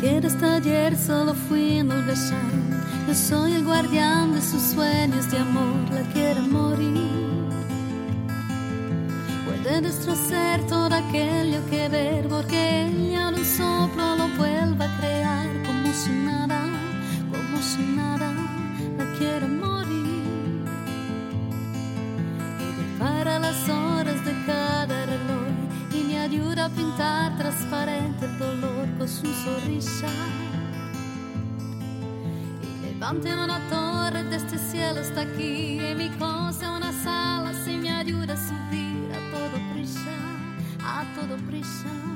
que desde ayer solo fui en holgazán. Yo soy el guardián de sus sueños de amor, la quiere morir. Puede destrozar todo aquello que ver, porque ella de un soplo lo vuelve a crear. Como si nada, la quiere morir. Ella para las horas de cada reloj y me ayuda a pintar transparente el dolor con su sonrisa. Levante una torre de este cielo hasta aquí, en mi cosa una sala, si me ayuda a subir a todo prisa, a todo prisa.